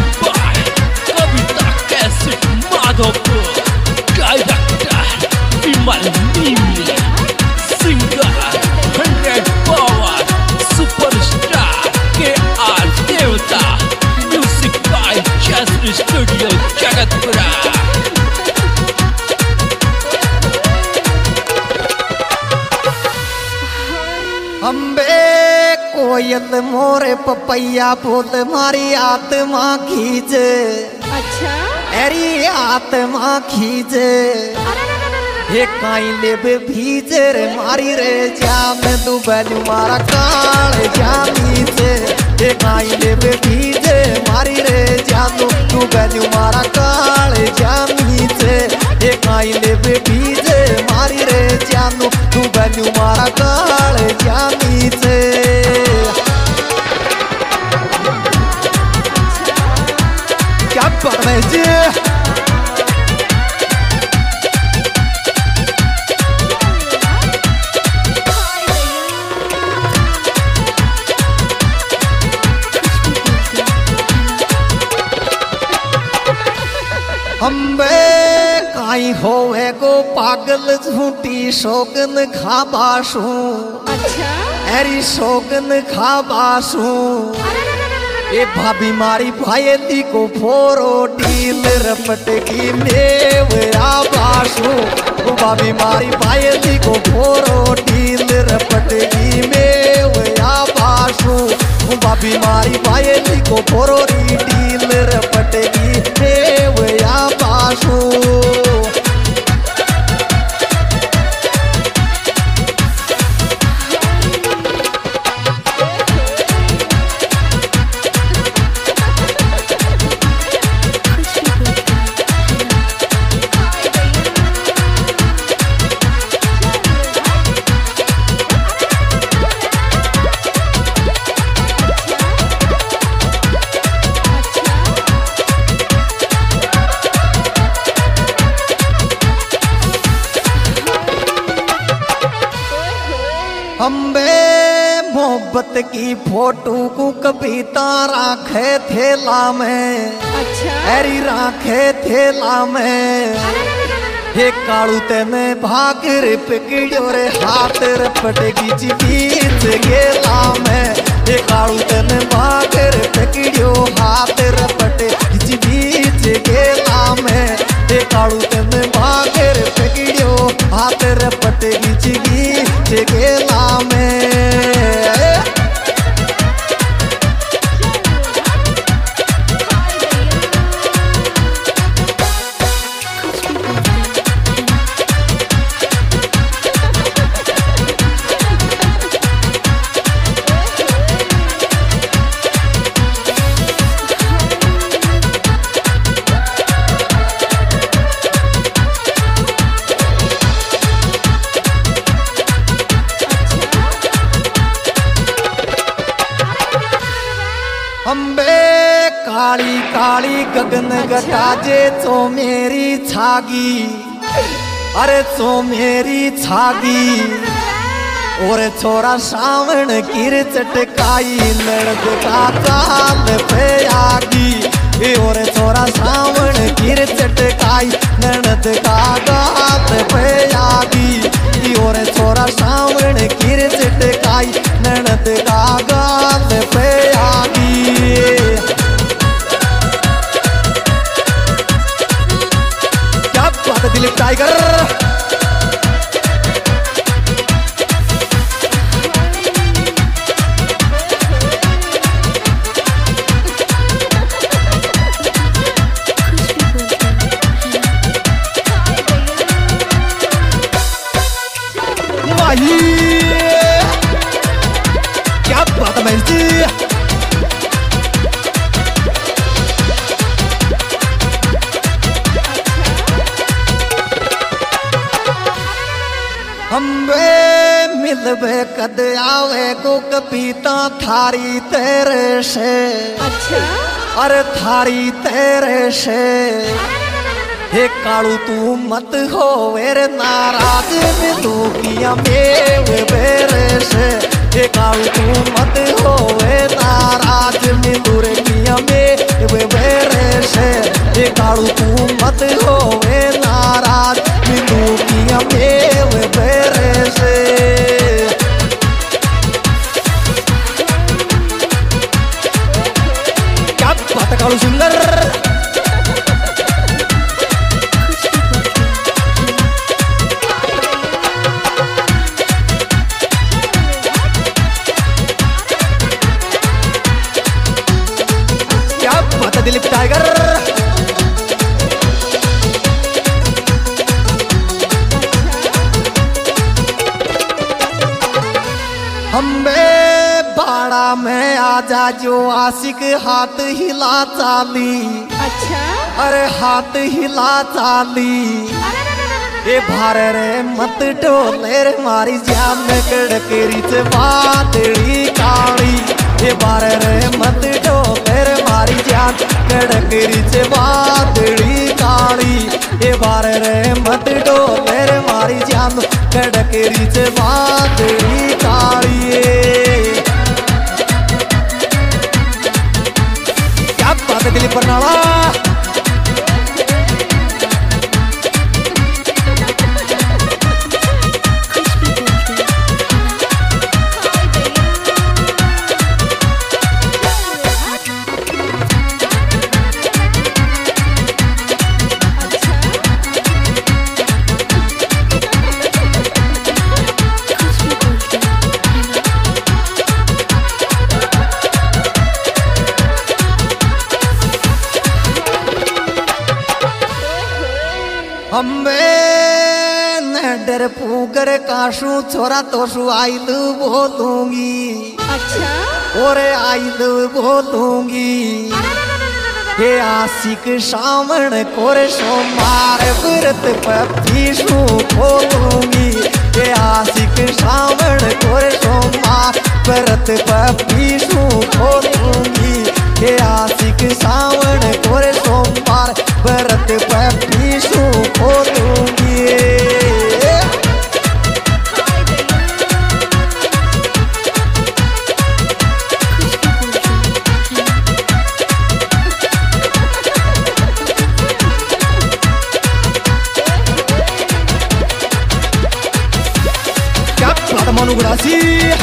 by Kavita Cassette Madhopur, director Vimal Nimli, singer 100 Power, superstar K.R. Devta, music by Jasmine Studio Jagatpura. अम्बे कोयल मोरे पपैया बोल मारी आत्मा खींच। अच्छा एरी आत्मा खींच हे काई लेब भीजर मारी रे जाम तू बैलू मारा काल जामी से हे काई लेब भीजे मारी रे जाम तू बैलू मारा काल जामी से हे काई लेब भीजे मारी रे जाम तू बैलू मारा काल जामी से। क्या बात है जी। अम्बे काई होवे गो पागल झूठी शोगन खाबासू। अच्छा एरी शोगन खाबासू ए भाभी मारी भाईली को फोरो डील रपट की मेव आबासू। ओ भाभी मारी भाईली को फोरो डील रपट की मेव आबासू। ओ भाभी मारी भाईली को फोरो डील रपट की मेव आबासू। अम्बे मोहब्बत की फोटो को कविता राखे थेला में। अच्छा एरी राखे थेला में हे कालू तेने भागर पकड़ो रे हाथ रपट की बीच गेला में। हे कालू तेने भागर पकड़ो हाथ रपट की बीच गेला में। हे कालू तेने भागर पकड़ो हाथ रपट की बीच गेला में। अम्बे काली काली गगन गटाजे चो मेरी छागी। अरे चो मेरी छागी और छोरा सावण गिर चटकाई नड़द का चाल पे आगी। और छोरा सावण गिर चटकाई नड़द का गात पे आगी। और छोरा सावण गिर चटकाई नड़द का गात पे आगी। क्या बात दिलीप टाइगर। क्या बात है जी। अम्बे मिलबे कद आवे को कविता थारी तेरे से। अच्छा अरे थारी तेरे से हे कालू तू मत हो वेरे नाराज मिलू किया मेव बेरे से। हे कालू तू मत हो वे नाराज मिलू रे किया मेव बेरे ये काड़ू तू मत होवे नाराज बिंदु की मेव बेरे से क्या बात है काड़ू सिंगर दिलीप टाइगर हमें बाड़ा में आजा जो आशिक हाथ हिला चाली। अच्छा अरे हाथ हिला चाली ये भार रे मत डोले रे मारी जान कड़केरी से बादड़ी काली ये भार रे मत डोले रे मारी जान कड़केरी से बादड़ी काली ये भार रे मत डोले रे मारी जान कड़केरी से बादड़ी काली क्या बात है दिलीप बरनाला हमें न डर पूकर काशू छोरा तोशु आइलू बोलूंगी। अच्छा और आइलू बोलूंगी हे आशिक सामण कोरे सोमार व्रत पीशू बोलूंगी हे आशिक सामण कोरे सोमार व्रत पीशू बोलूंगी हे आशिक सावण कोरे सोमवार व्रत पीशू बोलूंगी क्या बात मानू गुड़ासी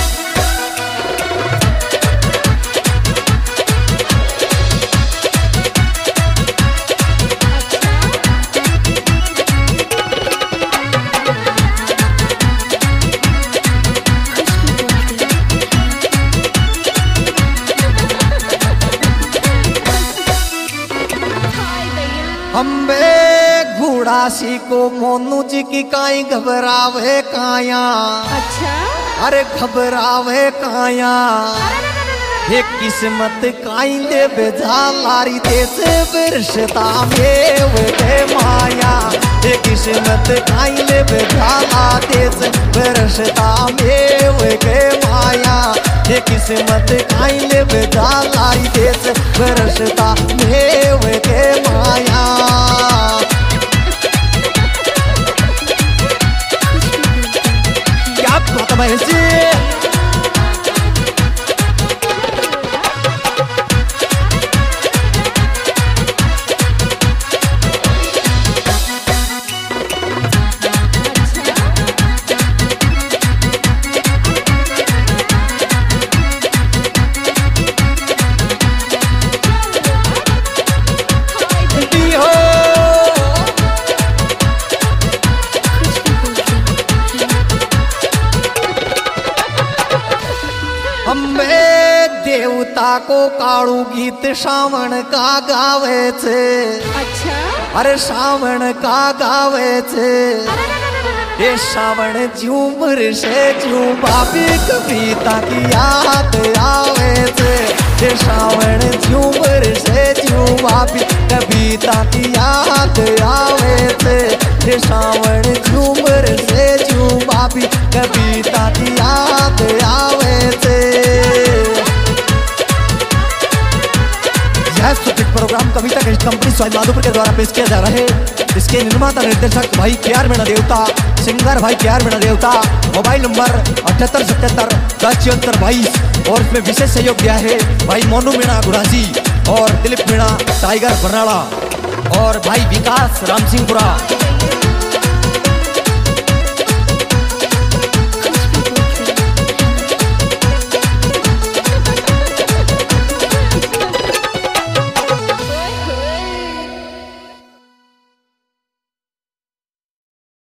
हमें घोड़ासी को मोनू जी की काई घबरावे काया। अच्छा अरे घबरावे काया हे किस्मत काई ले बेजा लारी देश बिरसता मेव के माया हे किस्मत काई ले बेजा ला देश बिरसता मेव के माया हे किस्मत काई ले बेजा लारी देश बिरसता मेव के माया क्या बात है जी देवता को काड़ू गीत सावण का गावे छे। अच्छा अरे सावण का गावे छे ये सावण झूमर से झूमावी कविता की याद आवे छे ये सावण झूमर से झूमावी कविता की याद आवे छे ये सावण झूमर से झूमावी कविता की याद आवे छे। यह सुपरहिट प्रोग्राम कविता के कंपनी स्वाइन माधोपुर के द्वारा पेश किया जा रहा है। इसके निर्माता निर्देशक भाई के.आर. मीणा देवता, सिंगर भाई के.आर. मीणा देवता। मोबाइल नंबर 7877107422 और इसमें विशेष सहयोग दिया है भाई मोनू मीणा गुड़ासी और दिलीप मीणा टाइगर बरनाला। और भाई विकास राम सिंहपुरा